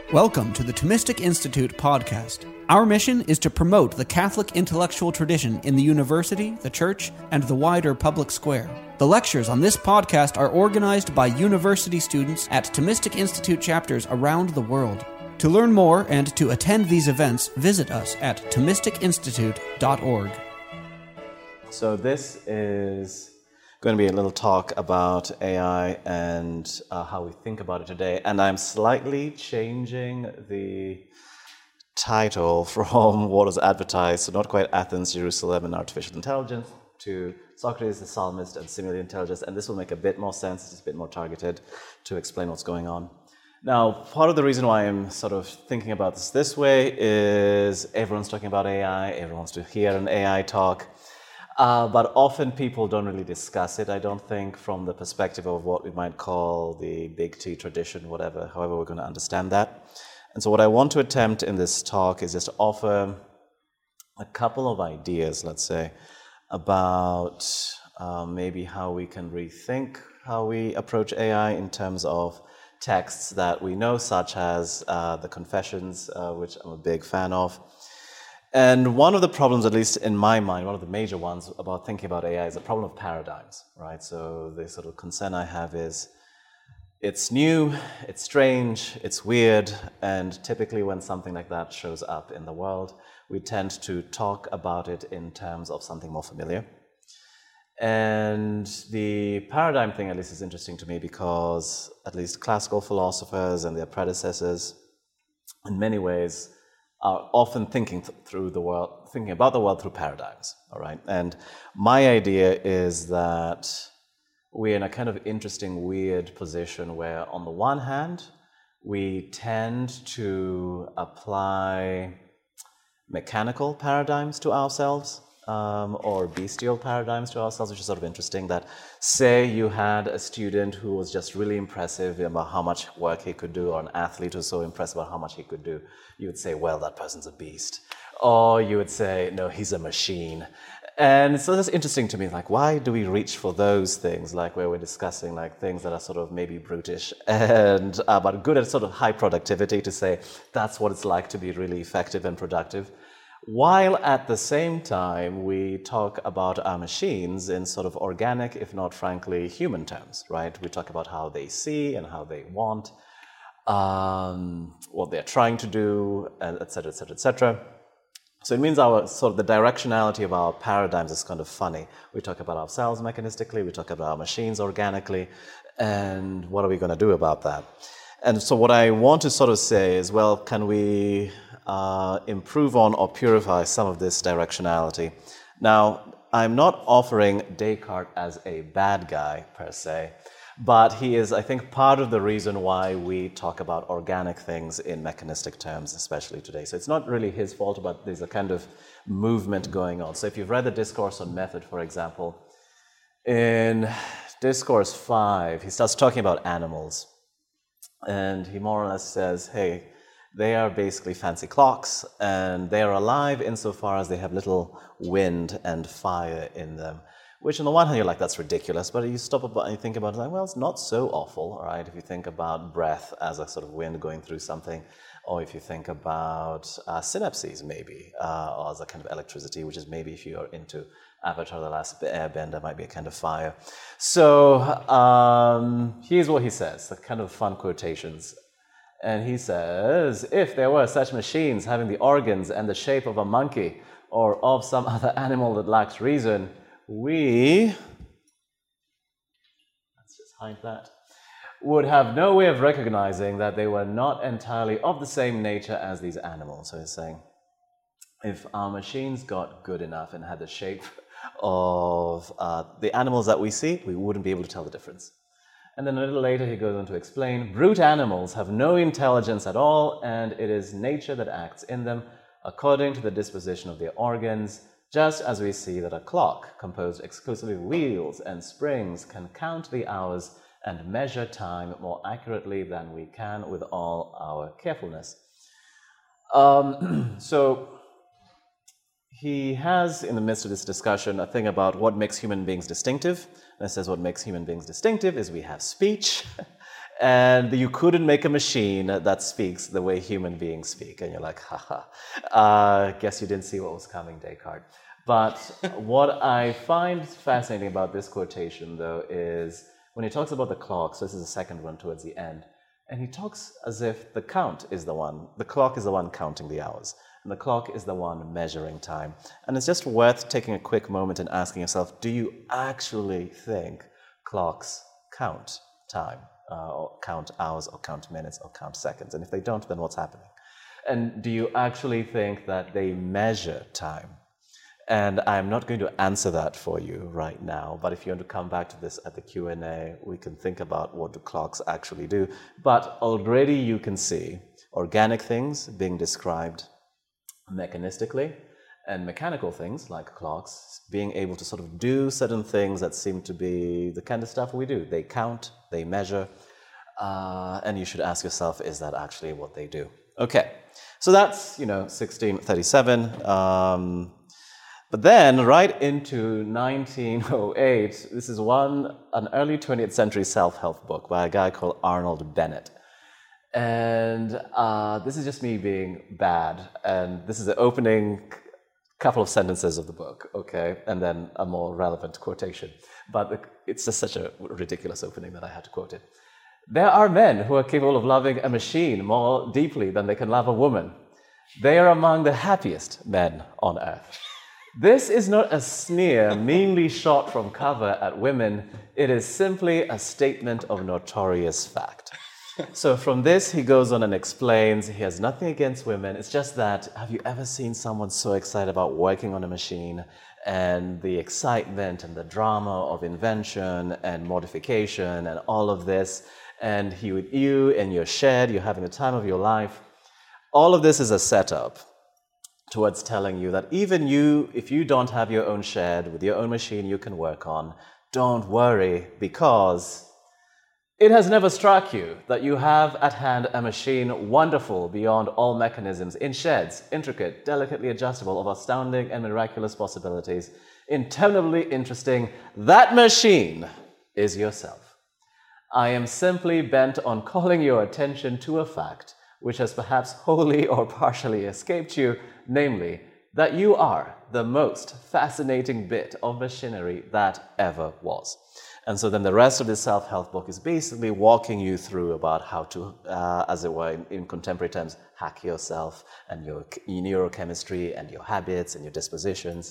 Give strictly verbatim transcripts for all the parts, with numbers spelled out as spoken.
Welcome to the Thomistic Institute podcast. Our mission is to promote the Catholic intellectual tradition in the university, the church, and the wider public square. The lectures on this podcast are organized by university students at Thomistic Institute chapters around the world. To learn more and to attend these events, visit us at thomistic institute dot org. So this is going to be a little talk about A I and uh, how we think about it today. And I'm slightly changing the title from what was advertised, so not quite Athens, Jerusalem, and artificial intelligence, to Socrates, the psalmist, and simulated intelligence. And this will make a bit more sense. It's a bit more targeted to explain what's going on. Now, part of the reason why I'm sort of thinking about this this way is everyone's talking about A I, everyone wants to hear an A I talk. Uh, but often people don't really discuss it, I don't think, from the perspective of what we might call the big T tradition, whatever, however we're going to understand that. And so what I want to attempt in this talk is just to offer a couple of ideas, let's say, about uh, maybe how we can rethink how we approach A I in terms of texts that we know, such as uh, the Confessions, uh, which I'm a big fan of. And one of the problems, at least in my mind, one of the major ones about thinking about A I is the problem of paradigms, right? So the sort of concern I have is it's new, it's strange, it's weird, and typically when something like that shows up in the world, we tend to talk about it in terms of something more familiar. And the paradigm thing, at least, is interesting to me because at least classical philosophers and their predecessors, in many ways, are often thinking th- through the world, thinking about the world through paradigms, all right? And my idea is that we're in a kind of interesting, weird position where, on the one hand, we tend to apply mechanical paradigms to ourselves, um, or bestial paradigms to ourselves, which is sort of interesting that, say you had a student who was just really impressive about how much work he could do, or an athlete who was so impressed about how much he could do, you would say, well, that person's a beast. Or you would say, no, he's a machine. And so that's interesting to me, like, why do we reach for those things, like where we're discussing like things that are sort of maybe brutish and uh, but good at sort of high productivity, to say that's what it's like to be really effective and productive, while at the same time we talk about our machines in sort of organic, if not frankly human terms, right? We talk about how they see and how they want, um, what they're trying to do, et cetera, et cetera, et cetera. So it means our sort of the directionality of our paradigms is kind of funny. We talk about ourselves mechanistically, we talk about our machines organically, and what are we going to do about that? And so what I want to sort of say is, well, can we uh, improve on or purify some of this directionality? Now, I'm not offering Descartes as a bad guy per se, but he is, I think, part of the reason why we talk about organic things in mechanistic terms, especially today. So it's not really his fault, but there's a kind of movement going on. So if you've read the Discourse on Method, for example, in Discourse five, he starts talking about animals. And he more or less says, hey, they are basically fancy clocks, and they are alive insofar as they have little wind and fire in them. Which on the one hand, you're like, that's ridiculous, but you stop and you think about it, like, well, it's not so awful, right? If you think about breath as a sort of wind going through something, or if you think about uh, synapses, maybe, uh, or as a kind of electricity, which is maybe if you're into Avatar: The Last Airbender, might be a kind of fire. So um, here's what he says, the kind of fun quotations. And he says, if there were such machines having the organs and the shape of a monkey or of some other animal that lacks reason, we, let's just hide that, would have no way of recognizing that they were not entirely of the same nature as these animals. So he's saying, if our machines got good enough and had the shape of uh, the animals that we see, we wouldn't be able to tell the difference. And then a little later he goes on to explain, brute animals have no intelligence at all, and it is nature that acts in them according to the disposition of their organs, just as we see that a clock composed exclusively of wheels and springs can count the hours and measure time more accurately than we can with all our carefulness. Um, so he has, in the midst of this discussion, a thing about what makes human beings distinctive. And it says what makes human beings distinctive is we have speech. And you couldn't make a machine that speaks the way human beings speak. And you're like, haha, uh, guess you didn't see what was coming, Descartes. But what I find fascinating about this quotation, though, is when he talks about the clock, so this is the second one towards the end, and he talks as if the count is the one, the clock is the one counting the hours, and the clock is the one measuring time. And it's just worth taking a quick moment and asking yourself, do you actually think clocks count time? Uh, or count hours, or count minutes, or count seconds? And if they don't, then what's happening? And do you actually think that they measure time? And I'm not going to answer that for you right now, but if you want to come back to this at the Q and A, we can think about what do clocks actually do. But already you can see organic things being described mechanistically, and mechanical things like clocks being able to sort of do certain things that seem to be the kind of stuff we do. They count, they measure, uh, and you should ask yourself, is that actually what they do? Okay, so that's, you know, sixteen thirty-seven. Um, but then right into nineteen oh eight, this is one, an early twentieth century self-help book by a guy called Arnold Bennett. And uh, this is just me being bad, and this is the opening couple of sentences of the book, okay, and then a more relevant quotation. But it's just such a ridiculous opening that I had to quote it. There are men who are capable of loving a machine more deeply than they can love a woman. They are among the happiest men on earth. This is not a sneer meanly shot from cover at women. It is simply a statement of notorious fact. So from this, he goes on and explains he has nothing against women. It's just that, have you ever seen someone so excited about working on a machine and the excitement and the drama of invention and modification and all of this, and he with you in your shed, you're having the time of your life. All of this is a setup towards telling you that even you, if you don't have your own shed with your own machine you can work on, don't worry, because it has never struck you that you have at hand a machine wonderful beyond all mechanisms, in sheds, intricate, delicately adjustable, of astounding and miraculous possibilities, interminably interesting. That machine is yourself. I am simply bent on calling your attention to a fact which has perhaps wholly or partially escaped you, namely, that you are the most fascinating bit of machinery that ever was. And so then the rest of this self-help book is basically walking you through about how to, uh, as it were, in, in contemporary terms, hack yourself and your, your neurochemistry and your habits and your dispositions,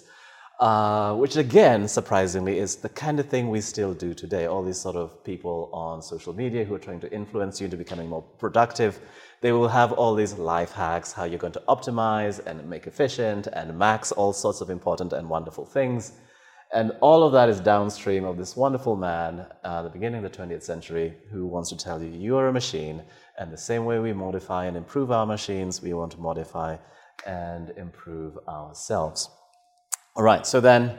uh, which again, surprisingly, is the kind of thing we still do today. All these sort of people on social media who are trying to influence you into becoming more productive, they will have all these life hacks, how you're going to optimize and make efficient and max all sorts of important and wonderful things. And all of that is downstream of this wonderful man at uh, the beginning of the twentieth century who wants to tell you, you are a machine, and the same way we modify and improve our machines, we want to modify and improve ourselves. All right, so then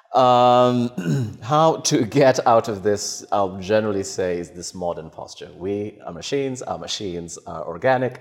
um, how to get out of this, I'll generally say, is this modern posture. We are machines, our machines are organic.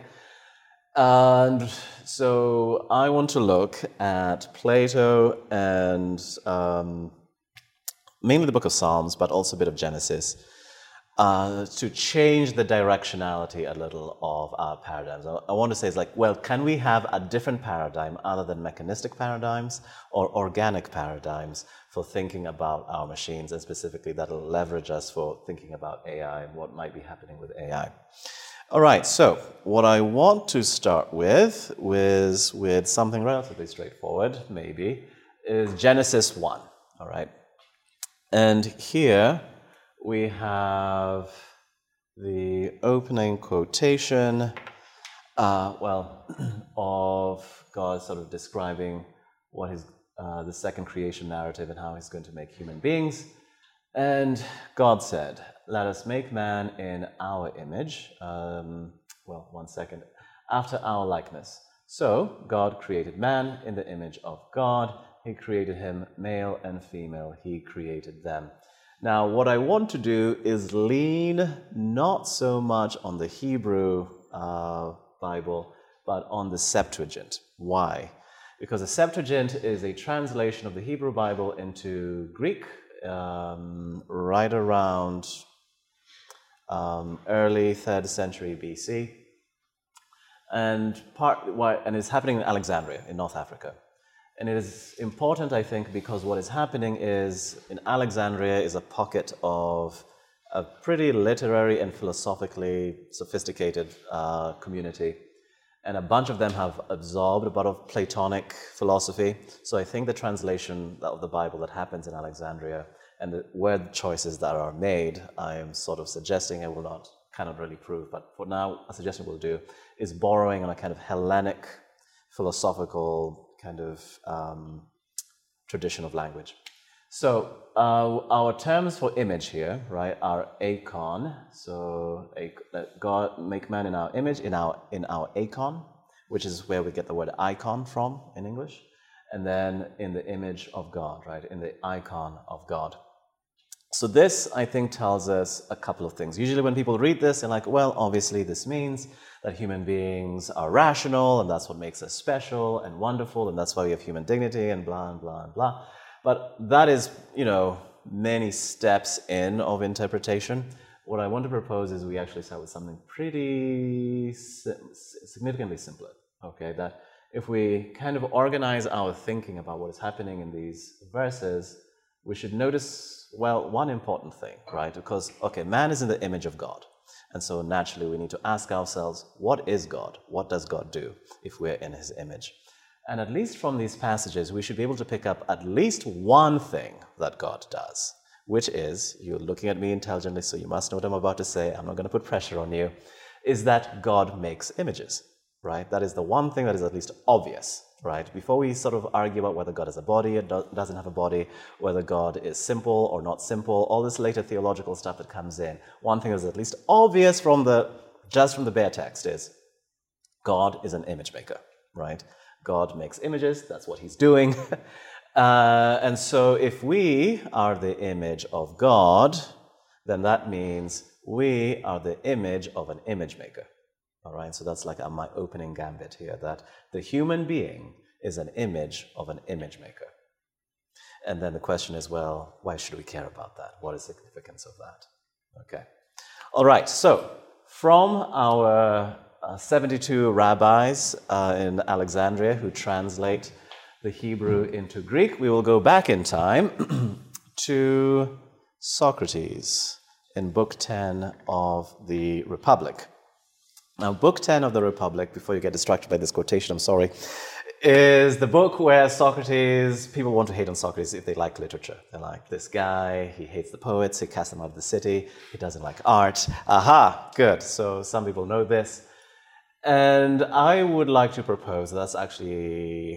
And so I want to look at Plato and um, mainly the book of Psalms, but also a bit of Genesis, uh, to change the directionality a little of our paradigms. I want to say, it's like, well, can we have a different paradigm other than mechanistic paradigms or organic paradigms for thinking about our machines, and specifically that'll leverage us for thinking about A I and what might be happening with A I. All right, so what I want to start with, with, with something relatively straightforward, maybe, is Genesis one, all right? And here we have the opening quotation, uh, well, of God sort of describing what his, uh, the second creation narrative and how he's going to make human beings. And God said, let us make man in our image, um, well, one second, after our likeness. So God created man in the image of God. He created him, male and female, he created them. Now, what I want to do is lean not so much on the Hebrew uh, Bible, but on the Septuagint. Why? Because the Septuagint is a translation of the Hebrew Bible into Greek, Um, right around um, early third century B C. And, part, why, and it's happening in Alexandria, in North Africa. And it is important, I think, because what is happening is, in Alexandria is a pocket of a pretty literary and philosophically sophisticated uh, community. And a bunch of them have absorbed a bit of Platonic philosophy. So I think the translation of the Bible that happens in Alexandria and the word choices that are made, I am sort of suggesting, I will not, cannot really prove, but for now, a suggestion we'll do, is borrowing on a kind of Hellenic philosophical kind of um, tradition of language. So uh, our terms for image here, right, are eikon. So let God make man in our image, in our in our eikon, which is where we get the word icon from in English, and then in the image of God, right, in the icon of God. So this, I think, tells us a couple of things. Usually when people read this, they're like, well, obviously this means that human beings are rational, and that's what makes us special and wonderful, and that's why we have human dignity, and blah, and blah, and blah. But that is, you know, many steps in of interpretation. What I want to propose is we actually start with something pretty significantly simpler, okay? That if we kind of organize our thinking about what is happening in these verses, we should notice, well, one important thing, right? Because, okay, man is in the image of God. And so naturally we need to ask ourselves, what is God? What does God do if we're in his image? And at least from these passages, we should be able to pick up at least one thing that God does, which is, you're looking at me intelligently, so you must know what I'm about to say, I'm not going to put pressure on you, is that God makes images, right? That is the one thing that is at least obvious, right? Before we sort of argue about whether God has a body or do- doesn't have a body, whether God is simple or not simple, all this later theological stuff that comes in, one thing that is at least obvious from the, just from the bare text is, God is an image maker, right? God makes images, that's what he's doing. uh, and so if we are the image of God, then that means we are the image of an image maker. All right, so that's like a, my opening gambit here, that the human being is an image of an image maker. And then the question is, well, why should we care about that? What is the significance of that? Okay. All right, so from our uh, seventy-two rabbis uh, in Alexandria who translate the Hebrew into Greek, we will go back in time to Socrates in Book ten of the Republic. Now, Book ten of the Republic, before you get distracted by this quotation, I'm sorry, is the book where Socrates, people want to hate on Socrates if they like literature. They're like, this guy, he hates the poets, he casts them out of the city, he doesn't like art. Aha, good. So some people know this. And I would like to propose that's actually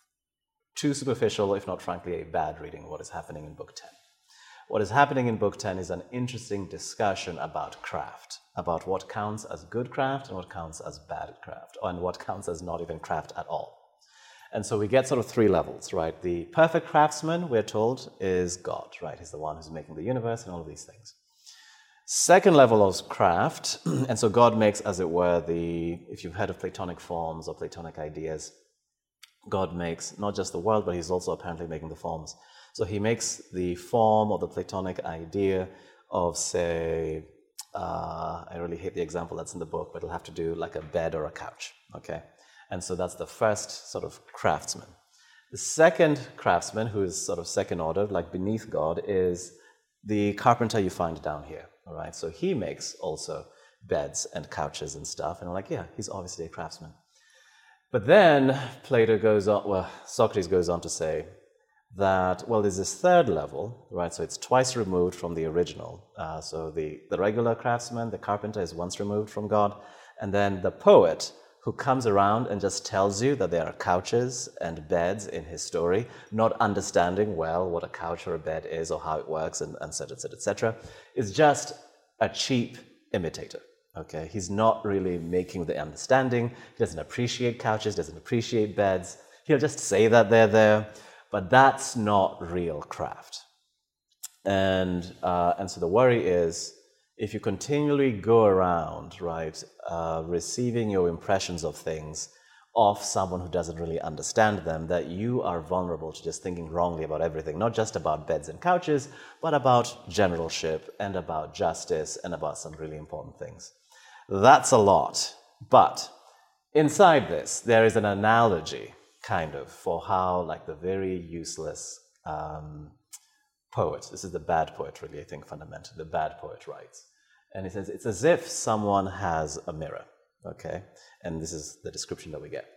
too superficial, if not frankly a bad reading of what is happening in Book ten. What is happening in Book ten is an interesting discussion about craft, about what counts as good craft and what counts as bad craft, and what counts as not even craft at all. And so we get sort of three levels, right? The perfect craftsman, we're told, is God, right? He's the one who's making the universe and all of these things. Second level of craft, and so God makes, as it were, the, if you've heard of Platonic forms or Platonic ideas, God makes not just the world, but he's also apparently making the forms. So he makes the form of the Platonic idea of, say, uh, I really hate the example that's in the book, but it'll have to do like a bed or a couch, okay? And so that's the first sort of craftsman. The second craftsman, who is sort of second order, like beneath God, is the carpenter you find down here, all right? So he makes also beds and couches and stuff, and I'm like, yeah, he's obviously a craftsman. But then Plato goes on, well, Socrates goes on to say that, well, there's this third level, right? So it's twice removed from the original. Uh, so the, the regular craftsman, the carpenter, is once removed from God. And then the poet, who comes around and just tells you that there are couches and beds in his story, not understanding well what a couch or a bed is or how it works, and et cetera, et cetera, et cetera, is just a cheap imitator. Okay, he's not really making the understanding. He doesn't appreciate couches, doesn't appreciate beds. He'll just say that they're there, but that's not real craft. And uh, and so the worry is, if you continually go around, right, uh, receiving your impressions of things of someone who doesn't really understand them, that you are vulnerable to just thinking wrongly about everything, not just about beds and couches, but about generalship and about justice and about some really important things. That's a lot. But inside this, there is an analogy, kind of, for how, like, the very useless um, poet, this is the bad poet, really, I think, fundamentally, the bad poet writes. And he says, it's as if someone has a mirror, okay? And this is the description that we get.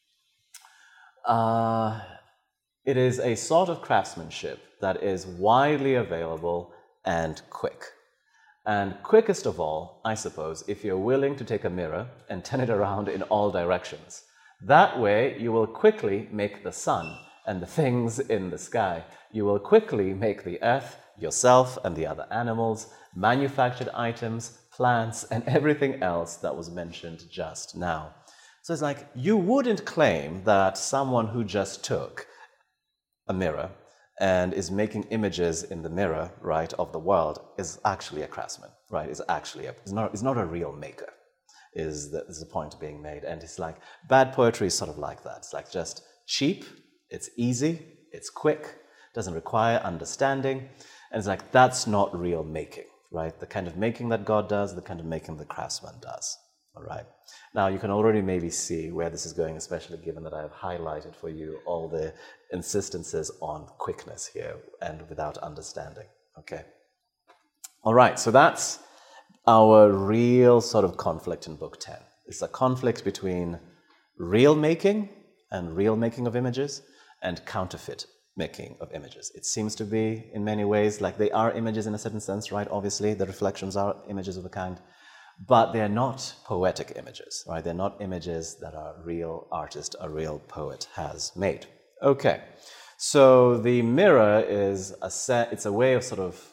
Uh, it is a sort of craftsmanship that is widely available and quick. And quickest of all, I suppose, if you're willing to take a mirror and turn it around in all directions. That way, you will quickly make the sun and the things in the sky. You will quickly make the earth, yourself and the other animals, manufactured items, plants, and everything else that was mentioned just now. So it's like, you wouldn't claim that someone who just took a mirror and is making images in the mirror, right, of the world is actually a craftsman, right, is actually, a, is not, is not a real maker, is the, is the point being made. And it's like, bad poetry is sort of like that. It's like just cheap, it's easy, it's quick, doesn't require understanding, and it's like, that's not real making, right? The kind of making that God does, the kind of making the craftsman does, all right? Now, you can already maybe see where this is going, especially given that I have highlighted for you all the insistences on quickness here and without understanding, okay? All right, so that's our real sort of conflict in Book ten. It's a conflict between real making and real making of images and counterfeit making of images. It seems to be, in many ways, like they are images in a certain sense, right? Obviously, the reflections are images of a kind, but they're not poetic images, right? They're not images that a real artist, a real poet has made. Okay, so the mirror is a set, it's a way of sort of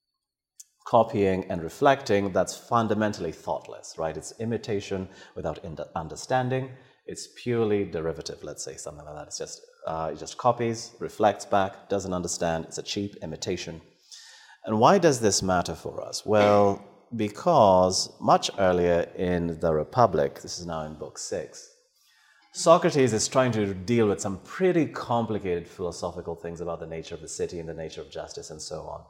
copying and reflecting that's fundamentally thoughtless, right? It's imitation without understanding. It's purely derivative, let's say, something like that. It's just, uh, it just copies, reflects back, doesn't understand. It's a cheap imitation. And why does this matter for us? Well, because much earlier in the Republic, this is now in Book six, Socrates is trying to deal with some pretty complicated philosophical things about the nature of the city and the nature of justice and so on.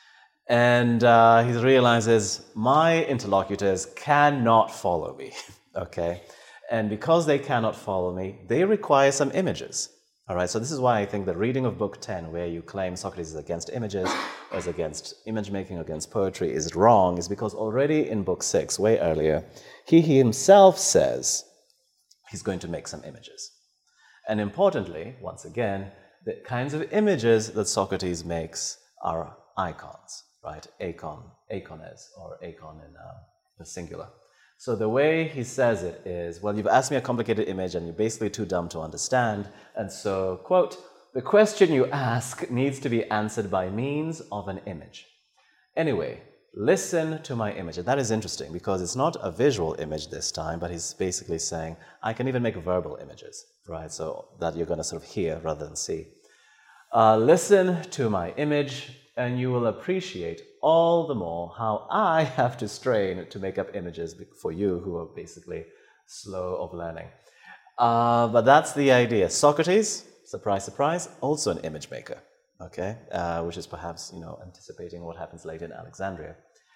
And uh, he realizes, my interlocutors cannot follow me, okay? And because they cannot follow me, they require some images, all right? So this is why I think the reading of Book ten, where you claim Socrates is against images, or is against image-making, against poetry, is wrong, is because already in Book six, way earlier, he, he himself says he's going to make some images. And importantly, once again, the kinds of images that Socrates makes are icons, right? Acon, acones, or acon in uh, the singular. So the way he says it is, well, you've asked me a complicated image and you're basically too dumb to understand. And so, quote, the question you ask needs to be answered by means of an image. Anyway, listen to my image. And that is interesting because it's not a visual image this time, but he's basically saying, I can even make verbal images, right? So that you're going to sort of hear rather than see. Uh, listen to my image, and you will appreciate all the more how I have to strain to make up images for you who are basically slow of learning. Uh, but that's the idea. Socrates, surprise, surprise, also an image maker, okay? Uh, which is perhaps, you know, anticipating what happens later in Alexandria.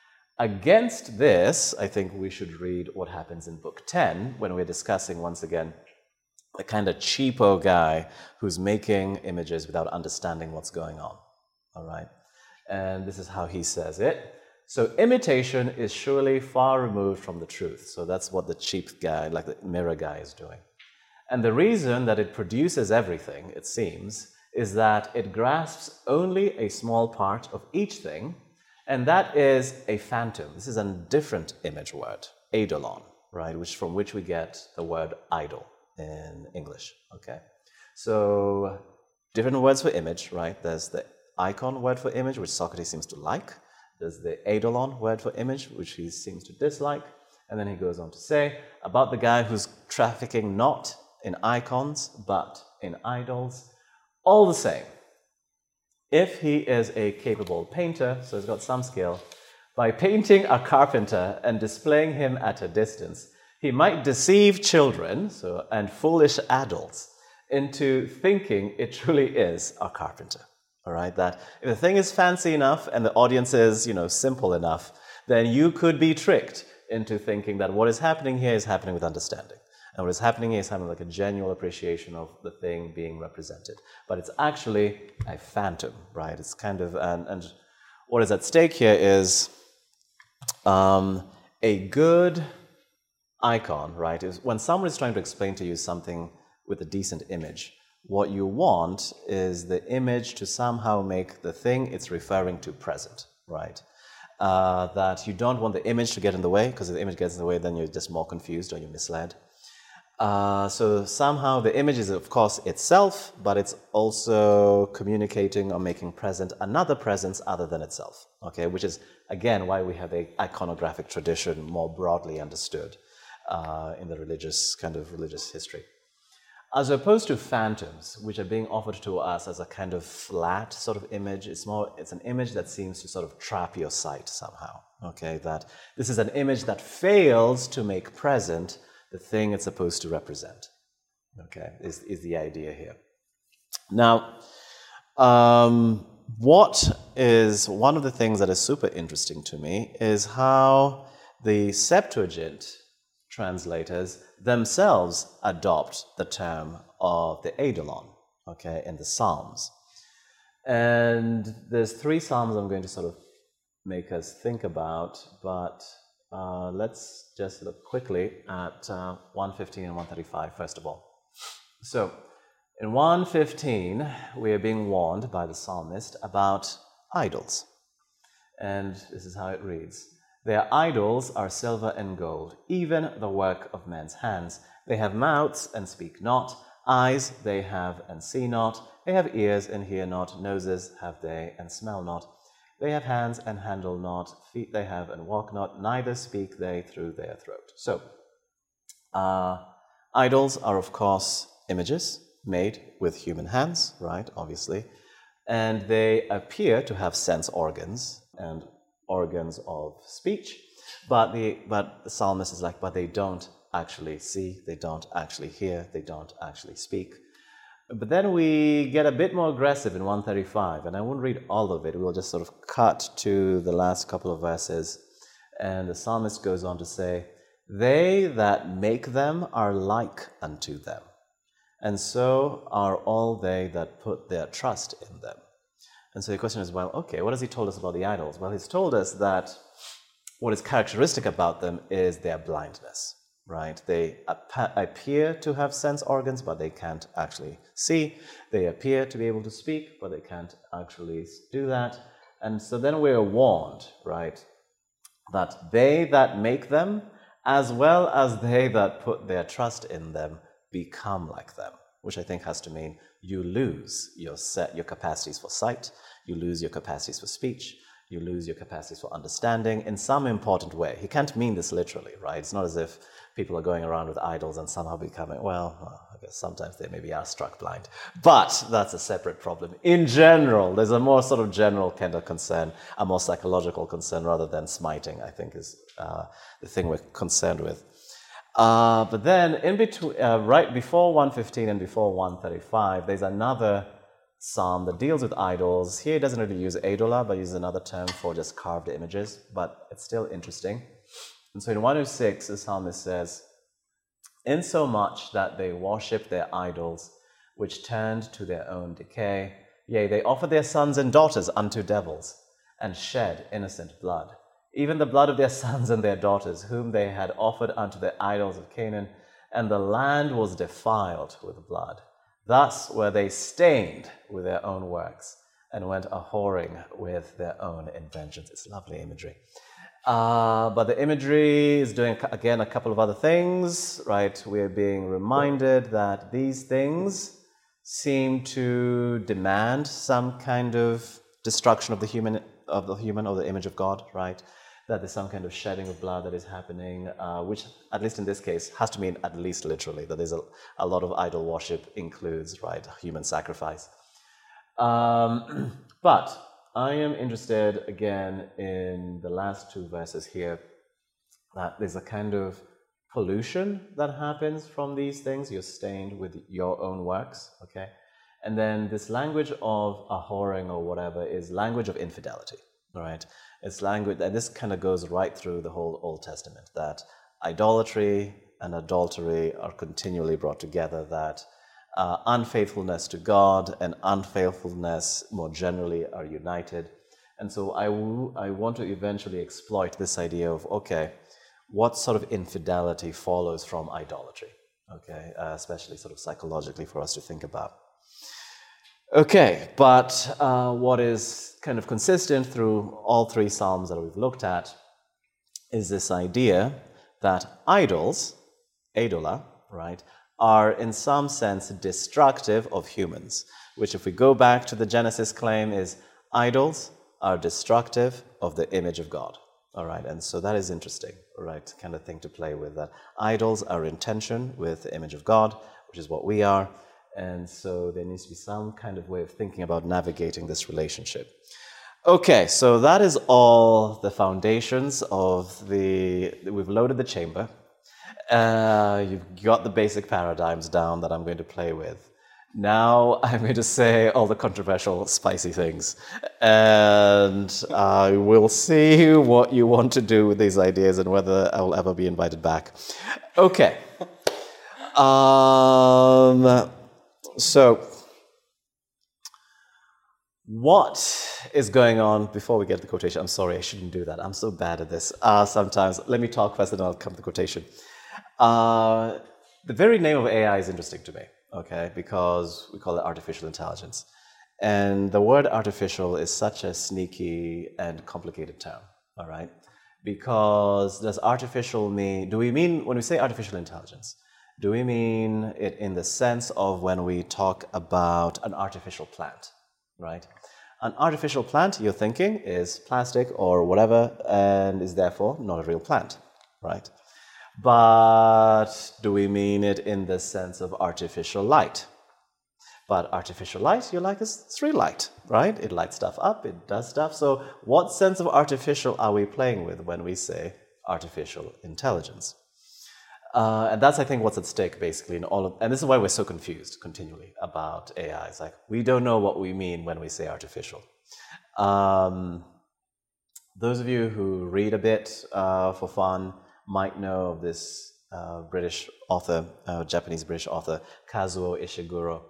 Against this, I think we should read what happens in Book ten when we're discussing, once again, a kind of cheapo guy who's making images without understanding what's going on, all right? And this is how he says it. So imitation is surely far removed from the truth. So that's what the cheap guy, like the mirror guy, is doing. And the reason that it produces everything, it seems, is that it grasps only a small part of each thing, and that is a phantom. This is a different image word, eidolon, right, which from which we get the word idol in English, okay? So different words for image, right? There's the icon word for image, which Socrates seems to like. There's the eidolon word for image, which he seems to dislike. And then he goes on to say about the guy who's trafficking not in icons, but in idols. All the same, if he is a capable painter, so he's got some skill, by painting a carpenter and displaying him at a distance, he might deceive children so, and foolish adults into thinking it truly is a carpenter. All right, that if the thing is fancy enough and the audience is, you know, simple enough, then you could be tricked into thinking that what is happening here is happening with understanding. And what is happening here is having like a genuine appreciation of the thing being represented. But it's actually a phantom, right? It's kind of, and, and what is at stake here is um, a good icon, right? Is when someone is trying to explain to you something with a decent image, what you want is the image to somehow make the thing it's referring to present, right? Uh, that you don't want the image to get in the way, because if the image gets in the way, then you're just more confused or you're misled. Uh, so somehow the image is, of course, itself, but it's also communicating or making present another presence other than itself, okay? Which is, again, why we have a iconographic tradition more broadly understood uh, in the religious, kind of religious history. As opposed to phantoms, which are being offered to us as a kind of flat sort of image, it's more, it's an image that seems to sort of trap your sight somehow, okay? That this is an image that fails to make present the thing it's supposed to represent, okay, is, is the idea here. Now, um, what is, one of the things that is super interesting to me is how the Septuagint translators themselves adopt the term of the eidolon, okay, in the Psalms. And there's three Psalms I'm going to sort of make us think about, but uh, let's just look quickly at uh, one fifteen and one thirty-five first of all. So, in one fifteen, we are being warned by the psalmist about idols. And this is how it reads. Their idols are silver and gold, even the work of men's hands. They have mouths and speak not, eyes they have and see not, they have ears and hear not, noses have they and smell not. They have hands and handle not, feet they have and walk not, neither speak they through their throat. So, uh, idols are of course images made with human hands, right, obviously, and they appear to have sense organs and organs of speech, but the but the psalmist is like, but they don't actually see, they don't actually hear, they don't actually speak. But then we get a bit more aggressive in one thirty-five, and I won't read all of it, we'll just sort of cut to the last couple of verses, and the psalmist goes on to say, they that make them are like unto them, and so are all they that put their trust in them. And so the question is, well, okay, what has he told us about the idols? Well, he's told us that what is characteristic about them is their blindness, right? They ap- appear to have sense organs, but they can't actually see. They appear to be able to speak, but they can't actually do that. And so then we're warned, right, that they that make them, as well as they that put their trust in them, become like them, which I think has to mean you lose your set, your capacities for sight, you lose your capacities for speech, you lose your capacities for understanding in some important way. He can't mean this literally, right? It's not as if people are going around with idols and somehow becoming, well, I guess sometimes they maybe are struck blind. But that's a separate problem. In general, there's a more sort of general kind of concern, a more psychological concern rather than smiting, I think is uh, the thing we're concerned with. Uh, but then, in between, uh, right before one fifteen and before one thirty-five, there's another psalm that deals with idols. Here, he doesn't really use eidola, but uses another term for just carved images. But it's still interesting. And so, in one oh six, the psalmist says, "Insomuch that they worshipped their idols, which turned to their own decay, yea, they offered their sons and daughters unto devils, and shed innocent blood." Even the blood of their sons and their daughters, whom they had offered unto the idols of Canaan, and the land was defiled with blood. Thus were they stained with their own works, and went a-whoring with their own inventions. It's lovely imagery. Uh, but the imagery is doing, again, a couple of other things, right? We're being reminded that these things seem to demand some kind of destruction of the human, of the human, or the image of God, right? That there's some kind of shedding of blood that is happening, uh, which, at least in this case, has to mean at least literally, that there's a, a lot of idol worship includes, right, human sacrifice. Um, but I am interested, again, in the last two verses here, that there's a kind of pollution that happens from these things. You're stained with your own works, okay? And then this language of abhorring or whatever is language of infidelity, right? It's language, and this kind of goes right through the whole Old Testament, that idolatry and adultery are continually brought together, that uh, unfaithfulness to God and unfaithfulness more generally are united. And so I, w- I want to eventually exploit this idea of, okay, what sort of infidelity follows from idolatry, okay, uh, especially sort of psychologically for us to think about. Okay, but uh, what is kind of consistent through all three Psalms that we've looked at is this idea that idols, eidola, right, are in some sense destructive of humans, which if we go back to the Genesis claim is idols are destructive of the image of God. All right, and so that is interesting, right, kind of thing to play with, that idols are in tension with the image of God, which is what we are, and so there needs to be some kind of way of thinking about navigating this relationship. Okay, so that is all the foundations of the, we've loaded the chamber. Uh, you've got the basic paradigms down that I'm going to play with. Now I'm going to say all the controversial, spicy things, and I will see what you want to do with these ideas and whether I will ever be invited back. Okay. Um, so, what is going on, before we get to the quotation, I'm sorry, I shouldn't do that. I'm so bad at this uh, sometimes. Let me talk first and then I'll come to the quotation. Uh, the very name of A I is interesting to me. Okay, because we call it artificial intelligence. And the word artificial is such a sneaky and complicated term, all right? Because does artificial mean, do we mean, when we say artificial intelligence, do we mean it in the sense of when we talk about an artificial plant, right? An artificial plant, you're thinking, is plastic or whatever, and is therefore not a real plant, right? But do we mean it in the sense of artificial light? But artificial light, you're like, it's real light, right? It lights stuff up, it does stuff. So what sense of artificial are we playing with when we say artificial intelligence? Uh, and that's, I think, what's at stake, basically, in all of, and this is why we're so confused continually about A I. It's like, we don't know what we mean when we say artificial. Um, those of you who read a bit uh, for fun might know of this uh, British author, uh, Japanese-British author, Kazuo Ishiguro,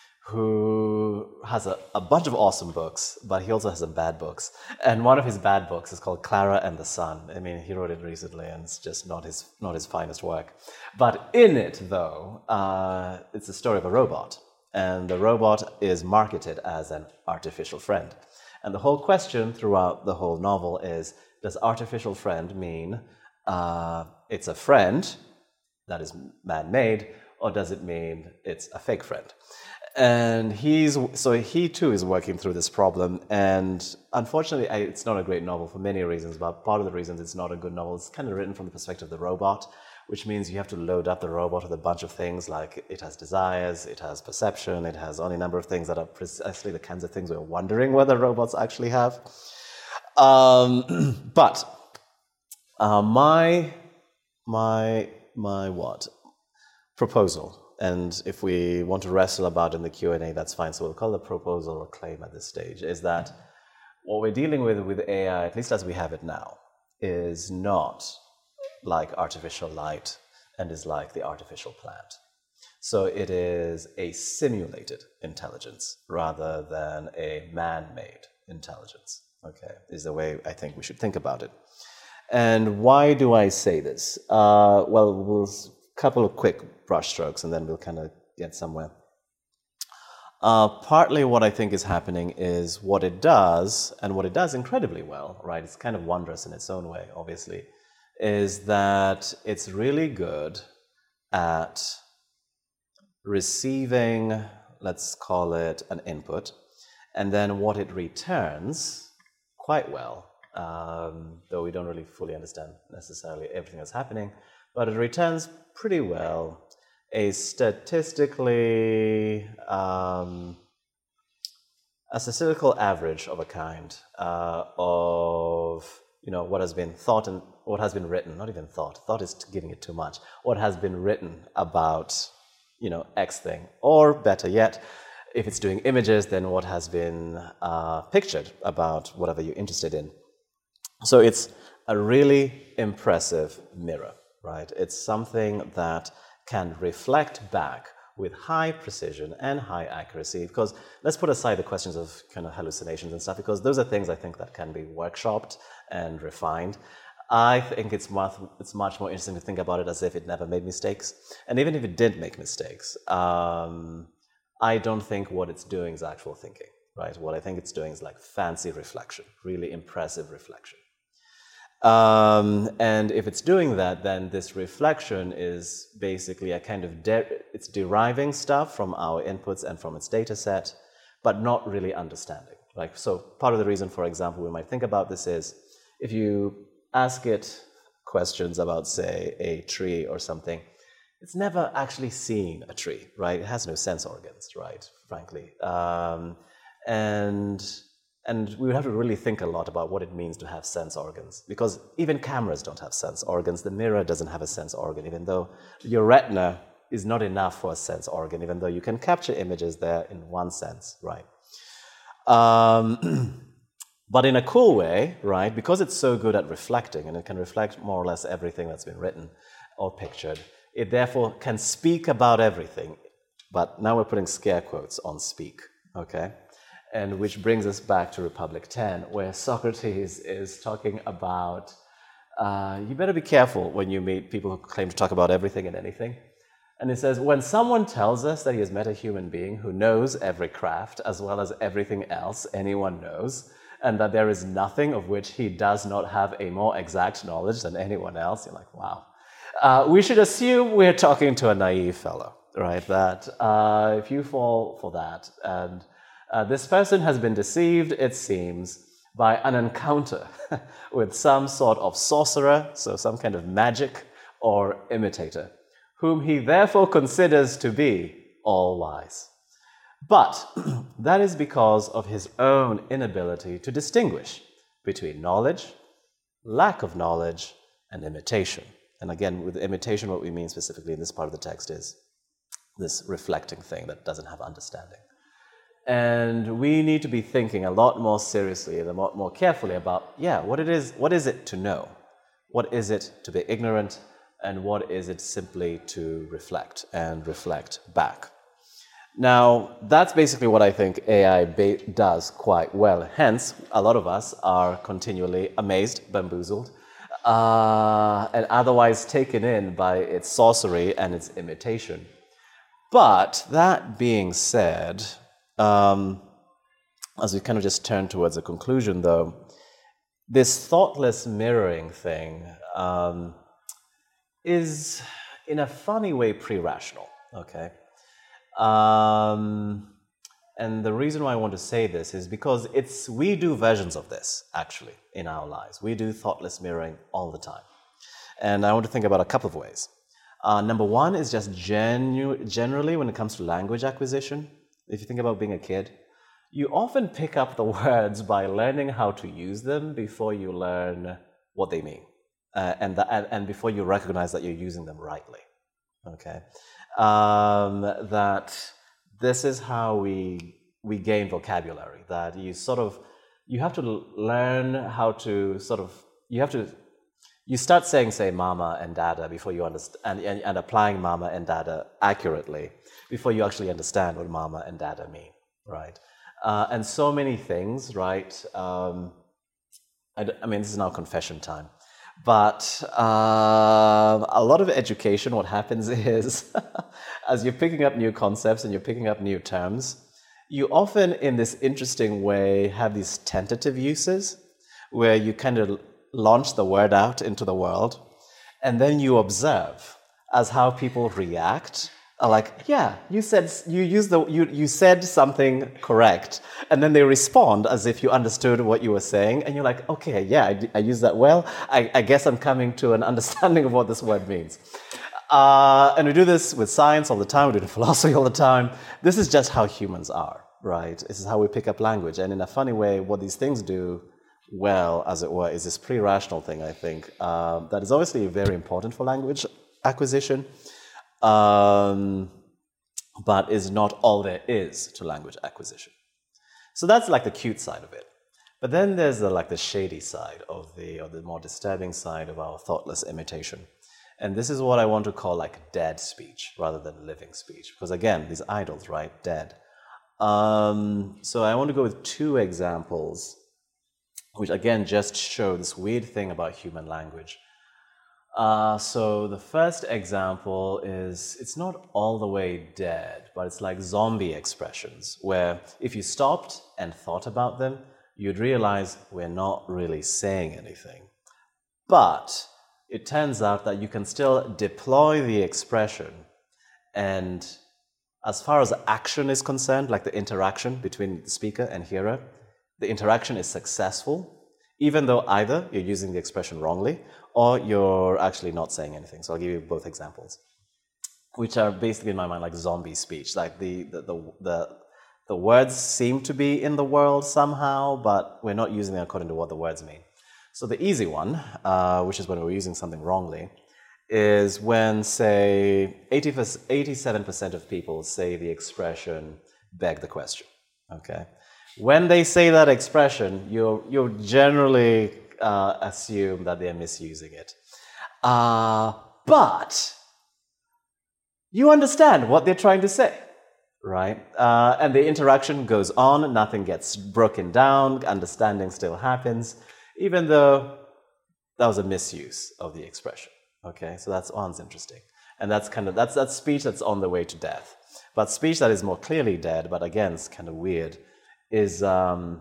who has a, a bunch of awesome books, but he also has some bad books. And one of his bad books is called Clara and the Sun. I mean, he wrote it recently, and it's just not his not his finest work. But in it, though, uh, it's the story of a robot. And the robot is marketed as an artificial friend. And the whole question throughout the whole novel is, does artificial friend mean Uh, it's a friend that is man-made, or does it mean it's a fake friend? And he's so he too is working through this problem. And unfortunately, I, it's not a great novel for many reasons. But part of the reasons it's not a good novel, it's kind of written from the perspective of the robot, which means you have to load up the robot with a bunch of things, like it has desires, it has perception, it has any number of things that are precisely the kinds of things we're wondering whether robots actually have. Um, but. Uh, my, my, my what? Proposal. And if we want to wrestle about in the Q and A, that's fine. So we'll call it a proposal or claim at this stage, is that what we're dealing with with A I, at least as we have it now, is not like artificial light and is like the artificial plant. So it is a simulated intelligence rather than a man-made intelligence, okay, is the way I think we should think about it. And why do I say this? Uh, well, we'll a couple of quick brushstrokes, and then we'll kind of get somewhere. Uh, partly what I think is happening is what it does, and what it does incredibly well, right? It's kind of wondrous in its own way, obviously, is that it's really good at receiving, let's call it an input, and then what it returns quite well. Um, though we don't really fully understand necessarily everything that's happening, but it returns pretty well a statistically, um, a statistical average of a kind uh, of you know, what has been thought and what has been written, not even thought, thought is giving it too much, what has been written about, you know, X thing. Or better yet, if it's doing images, then what has been uh, pictured about whatever you're interested in. So it's a really impressive mirror, right? It's something that can reflect back with high precision and high accuracy, because let's put aside the questions of kind of hallucinations and stuff, because those are things I think that can be workshopped and refined. I think it's much, it's much more interesting to think about it as if it never made mistakes. And even if it did make mistakes, um, I don't think what it's doing is actual thinking, right? What I think it's doing is like fancy reflection, really impressive reflection. Um, and if it's doing that, then this reflection is basically a kind of, de- it's deriving stuff from our inputs and from its data set, but not really understanding. Like, so part of the reason, for example, we might think about this is, if you ask it questions about, say, a tree or something, it's never actually seen a tree, right? It has no sense organs, right, frankly. Um, and... And we would have to really think a lot about what it means to have sense organs, because even cameras don't have sense organs. The mirror doesn't have a sense organ, even though your retina is not enough for a sense organ, even though you can capture images there in one sense, right? Um, but in a cool way, right, because it's so good at reflecting, and it can reflect more or less everything that's been written or pictured, it therefore can speak about everything. But now we're putting scare quotes on speak, okay? And which brings us back to Republic ten, where Socrates is talking about, uh, you better be careful when you meet people who claim to talk about everything and anything. And he says, when someone tells us that he has met a human being who knows every craft as well as everything else anyone knows, and that there is nothing of which he does not have a more exact knowledge than anyone else, you're like, wow. Uh, we should assume we're talking to a naive fellow, right? That uh, if you fall for that, and Uh, this person has been deceived, it seems, by an encounter with some sort of sorcerer, so some kind of magic or imitator, whom he therefore considers to be all-wise. But that is because of his own inability to distinguish between knowledge, lack of knowledge, and imitation. And again, with imitation, what we mean specifically in this part of the text is this reflecting thing that doesn't have understanding. And we need to be thinking a lot more seriously and a lot more carefully about, yeah, what it is, what is it to know? What is it to be ignorant? And what is it simply to reflect and reflect back? Now, that's basically what I think A I ba- does quite well. Hence, a lot of us are continually amazed, bamboozled, uh, and otherwise taken in by its sorcery and its imitation. But that being said, Um, as we kind of just turn towards a conclusion, though, this thoughtless mirroring thing um, is, in a funny way, pre-rational, okay? Um, and the reason why I want to say this is because it's we do versions of this, actually, in our lives. We do thoughtless mirroring all the time. And I want to think about a couple of ways. Uh, number one is just genu- generally when it comes to language acquisition. If you think about being a kid, you often pick up the words by learning how to use them before you learn what they mean, uh, and, the, and and before you recognize that you're using them rightly. Okay, um, that this is how we we gain vocabulary. That you sort of you have to learn how to sort of you have to you start saying, say, mama and dada before you understand, and, and, and applying mama and dada accurately before you actually understand what mama and dada mean, right? Uh, and so many things, right? Um, I, I mean, this is now confession time. But uh, a lot of education, what happens is, as you're picking up new concepts and you're picking up new terms, you often, in this interesting way, have these tentative uses where you kind of launch the word out into the world, and then you observe as how people react. Are like, yeah, you said you used the you you said something correct, and then they respond as if you understood what you were saying, and you're like, okay, yeah, I, I used that well. I, I guess I'm coming to an understanding of what this word means. Uh, and we do this with science all the time. We do it in philosophy all the time. This is just how humans are, right? This is how we pick up language, and in a funny way, what these things do well, as it were, is this pre-rational thing, I think, um, that is obviously very important for language acquisition, um, but is not all there is to language acquisition. So that's like the cute side of it. But then there's the, like the shady side of the, or the more disturbing side of our thoughtless imitation. And this is what I want to call like dead speech rather than living speech. Because again, these idols, right? Dead. Um, so I want to go with two examples, which again just show this weird thing about human language. Uh, so the first example is, it's not all the way dead, but it's like zombie expressions, where if you stopped and thought about them, you'd realize we're not really saying anything. But it turns out that you can still deploy the expression, and as far as action is concerned, like the interaction between the speaker and hearer, the interaction is successful, even though either you're using the expression wrongly or you're actually not saying anything. So I'll give you both examples, which are basically in my mind like zombie speech. Like the the the the, the words seem to be in the world somehow, but we're not using them according to what the words mean. So the easy one, uh, which is when we're using something wrongly, is when, say, eighty-seven percent of people say the expression, beg the question, okay? When they say that expression, you you generally uh, assume that they're misusing it. Uh, but you understand what they're trying to say, right? Uh, and the interaction goes on, nothing gets broken down, understanding still happens, even though that was a misuse of the expression. Okay, so that's one's interesting. And that's kind of, that's, that's speech that's on the way to death. But speech that is more clearly dead, but again, it's kind of weird, is um,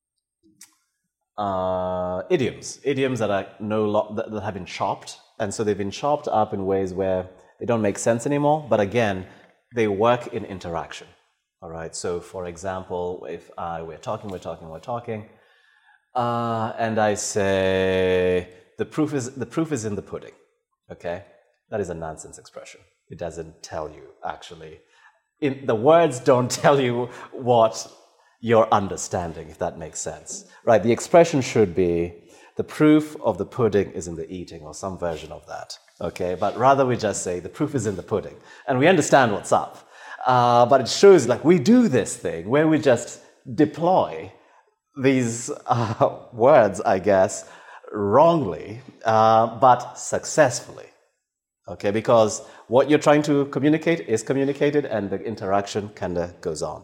uh, idioms. Idioms that are no lo- that, that have been chopped. And so they've been chopped up in ways where they don't make sense anymore. But again, they work in interaction. All right, so for example, if uh, we're talking, we're talking, we're talking, uh, and I say, the proof is the proof is in the pudding. Okay, that is a nonsense expression. It doesn't tell you, actually. In, the words don't tell you what you're understanding, if that makes sense. Right, the expression should be, the proof of the pudding is in the eating, or some version of that. Okay, but rather we just say, the proof is in the pudding. And we understand what's up. Uh, but it shows, like, we do this thing where we just deploy these uh, words, I guess, wrongly, uh, but successfully, okay? Because what you're trying to communicate is communicated and the interaction kind of goes on.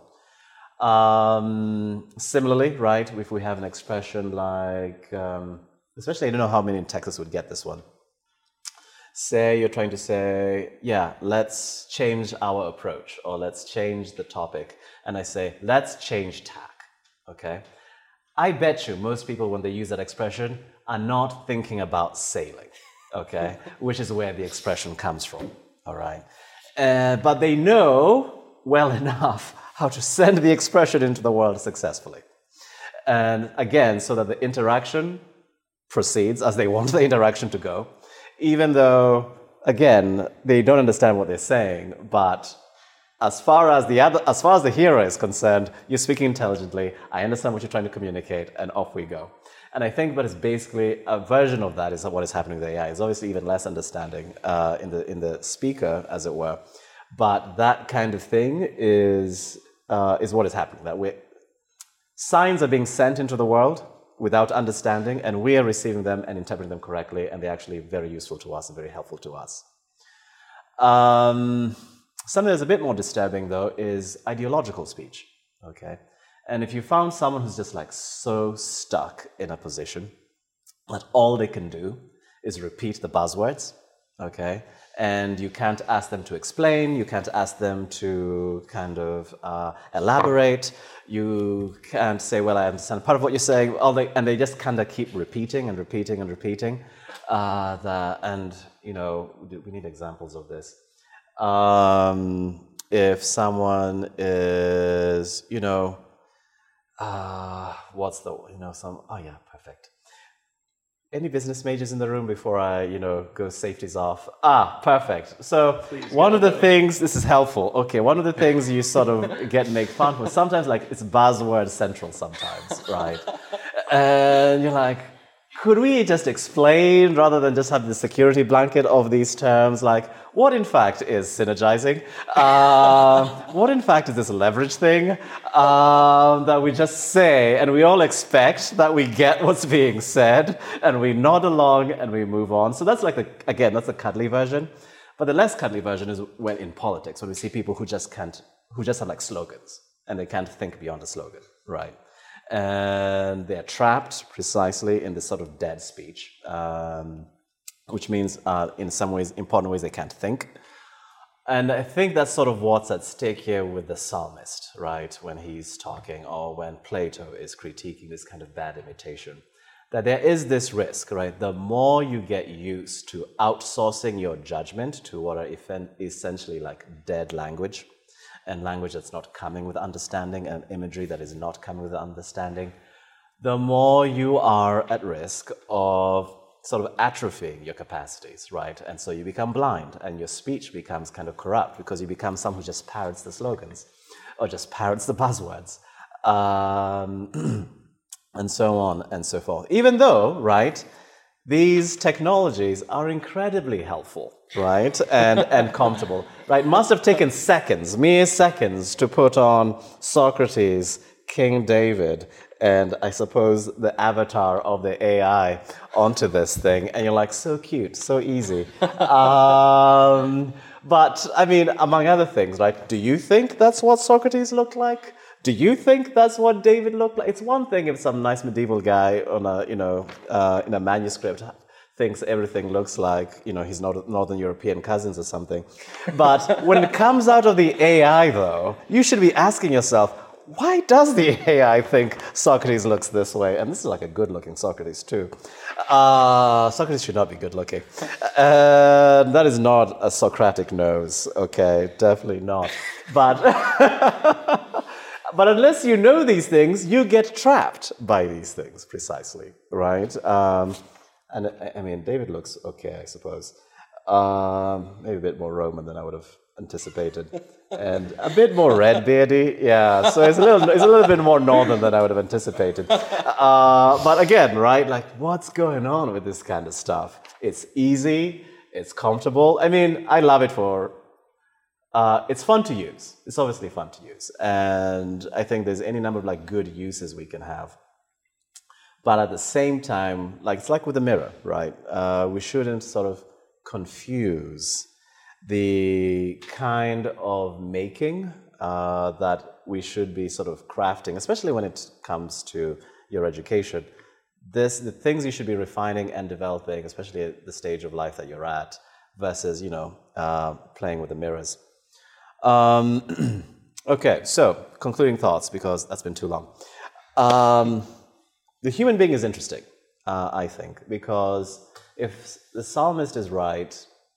Um, similarly, right, if we have an expression like, um, especially I don't know how many in Texas would get this one. Say you're trying to say, yeah, let's change our approach, or let's change the topic. And I say, let's change tack, okay? I bet you most people, when they use that expression, are not thinking about sailing, okay? Which is where the expression comes from, all right? Uh, but they know well enough how to send the expression into the world successfully. And again, so that the interaction proceeds as they want the interaction to go, even though, again, they don't understand what they're saying, but As far as the other, as far as the hearer is concerned, you're speaking intelligently, I understand what you're trying to communicate, and off we go. And I think, but it's basically a version of that is what is happening with A I. It's obviously even less understanding uh, in the in the speaker, as it were. But that kind of thing is uh, is what is happening. That we signs are being sent into the world without understanding, and we are receiving them and interpreting them correctly, and they're actually very useful to us and very helpful to us. Um, Something that's a bit more disturbing, though, is ideological speech, okay? And if you found someone who's just like so stuck in a position that all they can do is repeat the buzzwords, okay? And you can't ask them to explain, you can't ask them to kind of uh, elaborate, you can't say, well, I understand part of what you're saying, all they, and they just kind of keep repeating and repeating and repeating. Uh, the, and, you know, we need examples of this. Um, if someone is, you know, uh, what's the, you know, some, oh yeah, perfect. Any business majors in the room before I, you know, go safeties off? Ah, perfect. So Please one of the going. things, this is helpful. Okay, one of the things you sort of get make fun with, sometimes like it's buzzword central sometimes, right? And you're like, could we just explain rather than just have the security blanket of these terms? Like, what in fact is synergizing? Uh, what in fact is this leverage thing uh, that we just say and we all expect that we get what's being said and we nod along and we move on? So that's like, the, again, that's the cuddly version. But the less cuddly version is when in politics, when we see people who just can't, who just have like slogans and they can't think beyond a slogan, right? And they're trapped precisely in this sort of dead speech, um, which means uh, in some ways, important ways, they can't think. And I think that's sort of what's at stake here with the psalmist, right? When he's talking, or when Plato is critiquing this kind of bad imitation, that there is this risk, right? The more you get used to outsourcing your judgment to what are essentially like dead language, and language that's not coming with understanding, and imagery that is not coming with understanding, the more you are at risk of sort of atrophying your capacities, right? And so you become blind, and your speech becomes kind of corrupt because you become someone who just parrots the slogans or just parrots the buzzwords, um, and so on and so forth. Even though, right, these technologies are incredibly helpful, right, and, and comfortable, right? Must have taken seconds, mere seconds, to put on Socrates, King David, and I suppose the avatar of the A I onto this thing, and you're like, so cute, so easy. um, but, I mean, among other things, right, do you think that's what Socrates looked like? Do you think that's what David looked like? It's one thing if some nice medieval guy on a, you know, uh, in a manuscript thinks everything looks like, you know, his Northern European cousins or something. But when it comes out of the A I, though, you should be asking yourself, why does the A I think Socrates looks this way? And this is like a good-looking Socrates, too. Uh, Socrates should not be good-looking. Uh, that is not a Socratic nose, okay? Definitely not. But... But unless you know these things, you get trapped by these things, precisely, right? Um, and I mean, David looks okay, I suppose. Um, maybe a bit more Roman than I would have anticipated, and a bit more red-beardy. Yeah, so it's a little, it's a little bit more northern than I would have anticipated. Uh, but again, right? Like, what's going on with this kind of stuff? It's easy. It's comfortable. I mean, I love it for. Uh, it's fun to use. It's obviously fun to use. And I think there's any number of like good uses we can have. But at the same time, like it's like with the mirror, right? Uh, we shouldn't sort of confuse the kind of making uh, that we should be sort of crafting, especially when it comes to your education. This, the things you should be refining and developing, especially at the stage of life that you're at, versus, you know, uh, playing with the mirrors. Um, okay, so concluding thoughts, because that's been too long. Um, the human being is interesting, uh, I think, because if the psalmist is right,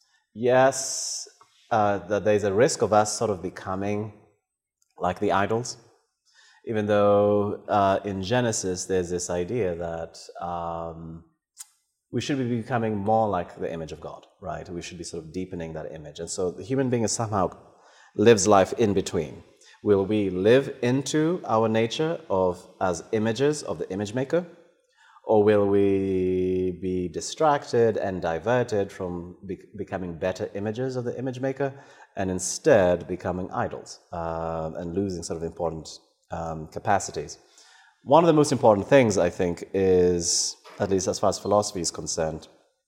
yes, uh, that there's a risk of us sort of becoming like the idols, even though uh, in Genesis there's this idea that um, we should be becoming more like the image of God, right? We should be sort of deepening that image. And so the human being is somehow lives life in between. Will we live into our nature of as images of the image maker? Or will we be distracted and diverted from be- becoming better images of the image maker and instead becoming idols uh, and losing sort of important um, capacities? One of the most important things, I think, is, at least as far as philosophy is concerned,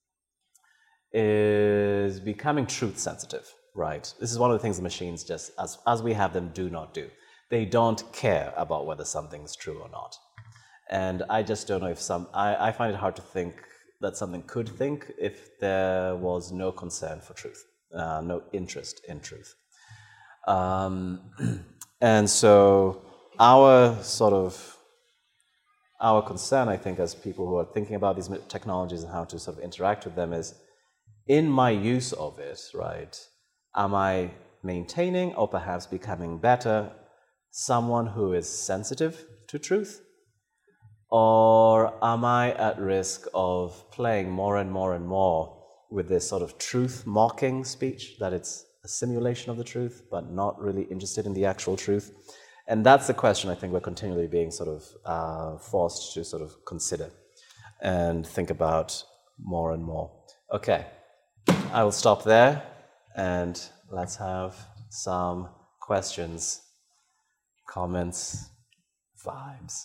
is becoming truth sensitive, right? This is one of the things the machines just, as, as we have them, do not do. They don't care about whether something's true or not. And I just don't know if some, I, I find it hard to think that something could think if there was no concern for truth, uh, no interest in truth. Um, and so our sort of, our concern, I think, as people who are thinking about these technologies and how to sort of interact with them is, in my use of it, right, am I maintaining or perhaps becoming better someone who is sensitive to truth? Or am I at risk of playing more and more and more with this sort of truth-mocking speech, that it's a simulation of the truth, but not really interested in the actual truth? And that's the question I think we're continually being sort of uh, forced to sort of consider and think about more and more. Okay, I will stop there and let's have some questions, comments, vibes.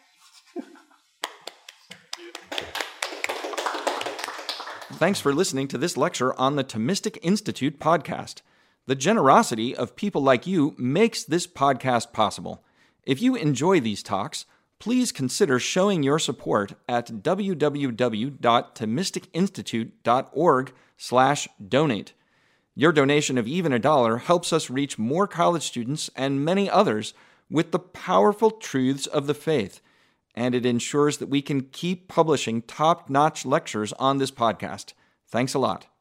Thanks for listening to this lecture on the Thomistic Institute podcast. The generosity of people like you makes this podcast possible. If you enjoy these talks, please consider showing your support at w w w dot thomistic institute dot org slash donate. Your donation of even a dollar helps us reach more college students and many others with the powerful truths of the faith, and it ensures that we can keep publishing top-notch lectures on this podcast. Thanks a lot.